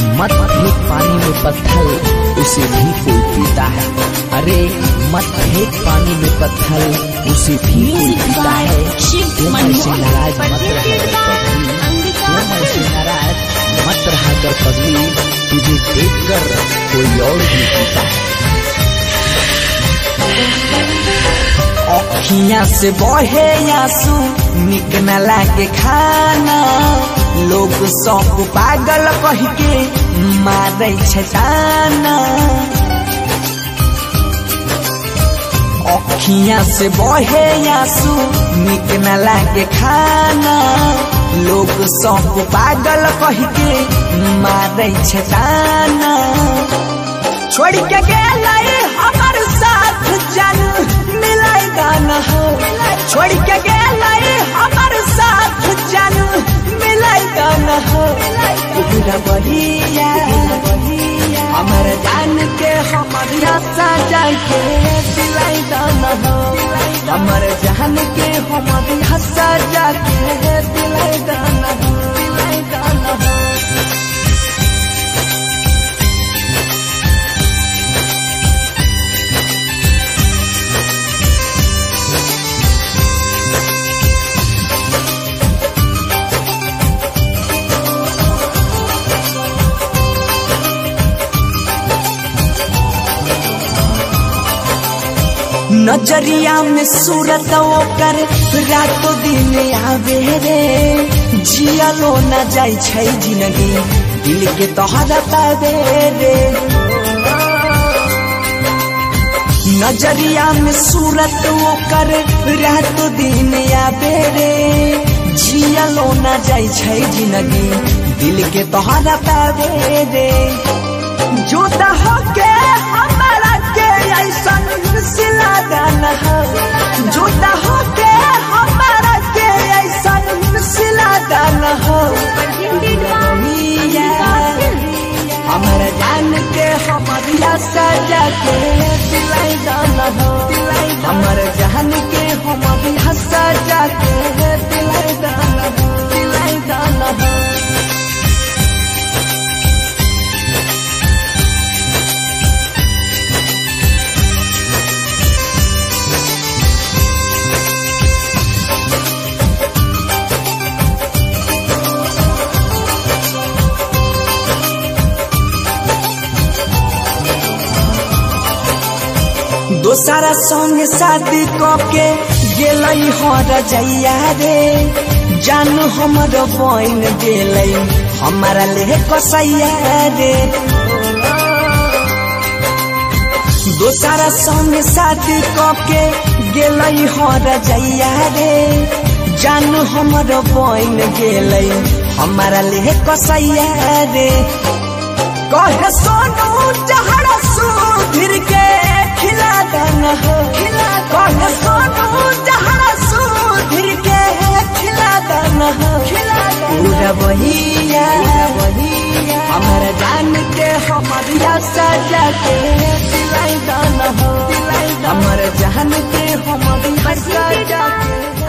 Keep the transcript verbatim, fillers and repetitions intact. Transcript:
मत फेंक पानी में पत्थर, उसे भी कोई पीता है। अरे मत फेंक पानी में पत्थर, उसे भी कोई पीता है। तुम ऐसे नाराज मत रहा कर कभी, तुम ऐसे नाराज मत रहा कर कभी, तुझे देखकर कोई और भी पीता है। अखियां से बहे आंसू, निक न लागे खाना, लोग सब पागल कह के मारे छाना। अखियां से बहे आंसू, निक न लागे खाना, लोग सब पागल कह के मारे छाना। छोड़ के गेलै हमर साथ जन मिलाई गाना हो, छोड़ के गेलै हमर साथ जन मिलाई गाना हो। पूरा बढ़िया हमर जान के हमरिया सजा के दिलाई गाना हो, हमर जान के हमरिया सजा के दिलाई गाना हो, दिलाई गाना हो। नजरिया में सूरत ओकर रातों दिन आवे रे, जियलो न जाय छै जिंदगी दिल के तोहरा पावे रे। नजरिया में सूरत ओकर रातों दिन आवे रे, जियलो न जाय छै जिंदगी दिल के तोहरा पावे रे। जुदा होके हमारा के ऐसन सिला गाना हो, जुदा होके हमारा के ऐसन सिला गाना हो। हमारा जान के हमरिया सजा के दिलाई गाना हो, हमारा जान के हमरिया सजा के दिलाई गाना हो, दिलाई गाना हो। दोसरा संग शादी कके गेलै हर जैया रे, जान हमर बन गेलै हमारा ले कसैया रे। दोसरा संग शादी कके गेलै हर जैया रे, जान हमर बन गेलै हमारा ले कसैया रे। कहे सोनू जहरा सुधीर के खिला गाना हो, कहे सोनू जहरा सुधीर के खिला गाना हो। पूरा बढ़िया हमारा जान के हमरिया सजा के दिलाई गाना हो, हमारा जान के हमरिया सजा के